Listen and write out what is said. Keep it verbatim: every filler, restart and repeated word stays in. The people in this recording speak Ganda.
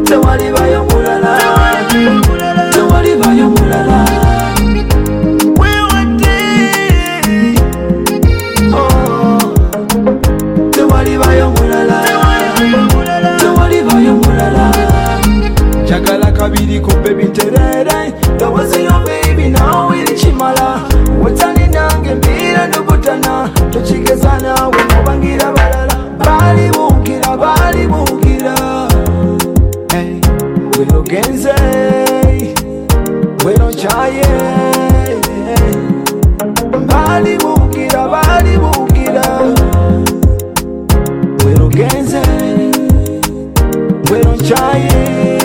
tewalibayo mulala, tewalibayo mulala. Oh, tewalibayo mulala, tewalibayo mulala. Chakala kabiri kupe biterere, dobozi yo baby now ili chimala. Watani nange mbira nubutana, tochigezana we mubangira balala. Bali bukira, bali bukira. Hey, we no genze, we no chaye. Bali bukira, bali bukira. We no genze, we no chaye.